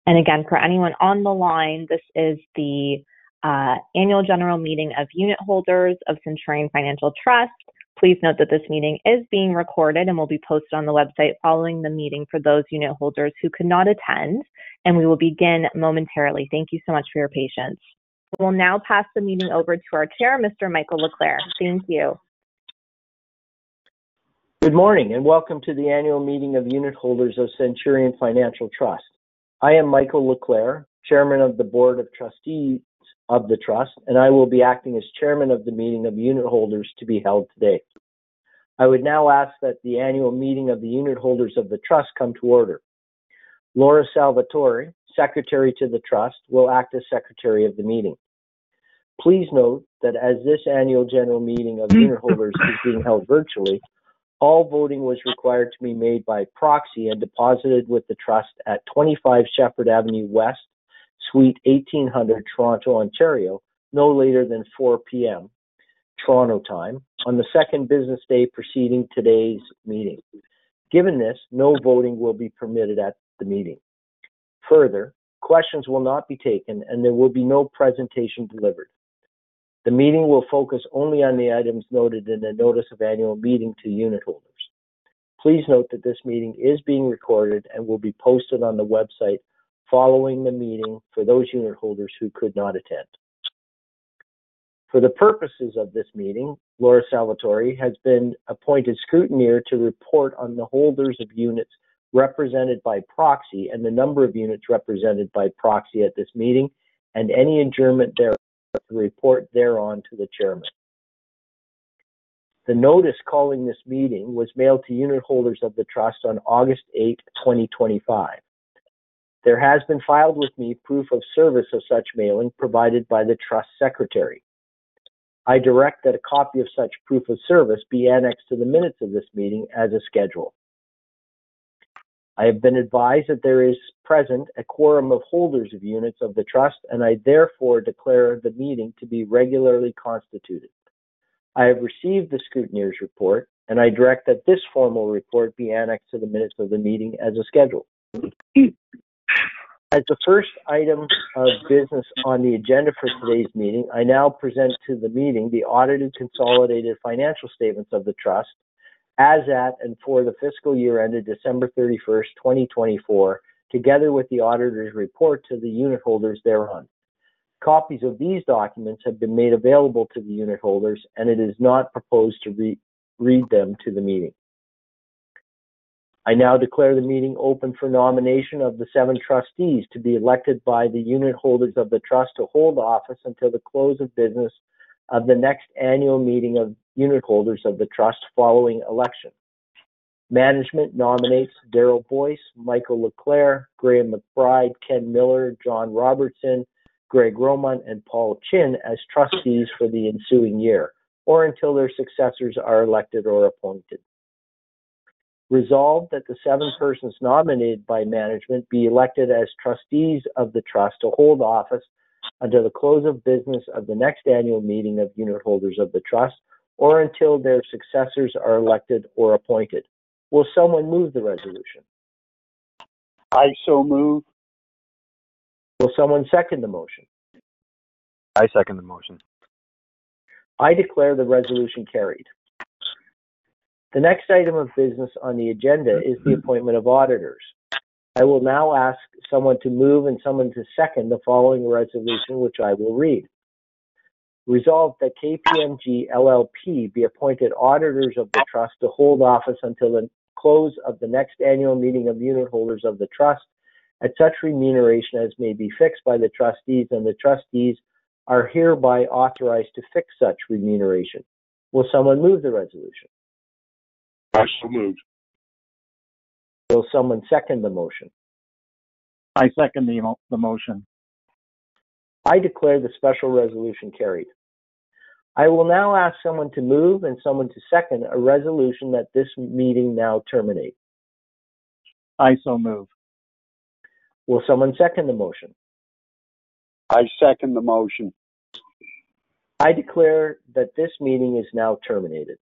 And again, for anyone on the line, this is the annual general meeting of unit holders of Centurion Financial Trust. Please note that this meeting is being recorded and will be posted on the website following the meeting for those unit holders who could not attend, and we will begin momentarily. Thank you so much for your patience. We'll now pass the meeting over to our chair, Mr. Michael LeClaire. Thank you. Good morning and welcome to the annual meeting of unit holders of Centurion Financial Trust. I am Michael LeClaire, Chairman of the Board of Trustees of the Trust, and I will be acting as Chairman of the meeting of unit holders to be held today. I would now ask that the annual meeting of the unit holders of the Trust come to order. Laura Salvatore, Secretary to the Trust, will act as Secretary of the meeting. Please note that as this annual general meeting of unit holders is being held virtually, all voting was required to be made by proxy and deposited with the Trust at 25 Shepherd Avenue West, Suite 1800, Toronto, Ontario, no later than 4 p.m. Toronto time on the second business day preceding today's meeting. Given this, no voting will be permitted at the meeting. Further, questions will not be taken and there will be no presentation delivered. The meeting will focus only on the items noted in the notice of annual meeting to unit holders. Please note that this meeting is being recorded and will be posted on the website following the meeting for those unit holders who could not attend. For the purposes of this meeting, Laura Salvatore has been appointed scrutineer to report on the holders of units represented by proxy and the number of units represented by proxy at this meeting and any adjournment thereof to report thereon to the chairman. The notice calling this meeting was mailed to unit holders of the Trust on August 8, 2025. There has been filed with me proof of service of such mailing provided by the Trust Secretary. I direct that a copy of such proof of service be annexed to the minutes of this meeting as a schedule. I have been advised that there is present a quorum of holders of units of the Trust, and I therefore declare the meeting to be regularly constituted. I have received the scrutineer's report, and I direct that this formal report be annexed to the minutes of the meeting as a schedule. As the first item of business on the agenda for today's meeting, I now present to the meeting the audited consolidated financial statements of the Trust as at and for the fiscal year ended December 31st, 2024, together with the auditor's report to the unit holders thereon. Copies of these documents have been made available to the unit holders, and it is not proposed to read them to the meeting. I now declare the meeting open for nomination of the 7 trustees to be elected by the unit holders of the Trust to hold office until the close of business of the next annual meeting of unit holders of the Trust following election. Management nominates Daryl Boyce, Michael LeClaire, Graham McBride, Ken Miller, John Robertson, Greg Roman, and Paul Chin as trustees for the ensuing year, or until their successors are elected or appointed. Resolved that the 7 persons nominated by management be elected as trustees of the Trust to hold office until the close of business of the next annual meeting of unit holders of the Trust, or until their successors are elected or appointed. Will someone move the resolution? I so move. Will someone second the motion? I second the motion. I declare the resolution carried. The next item of business on the agenda is the appointment of auditors. I will now ask someone to move and someone to second the following resolution, which I will read. Resolved that KPMG LLP be appointed auditors of the Trust to hold office until the close of the next annual meeting of unit holders of the Trust at such remuneration as may be fixed by the trustees, and the trustees are hereby authorized to fix such remuneration. Will someone move the resolution? I so move. Will someone second the motion? I second the motion. I declare the special resolution carried. I will now ask someone to move and someone to second a resolution that this meeting now terminate. I so move. Will someone second the motion? I second the motion. I declare that this meeting is now terminated.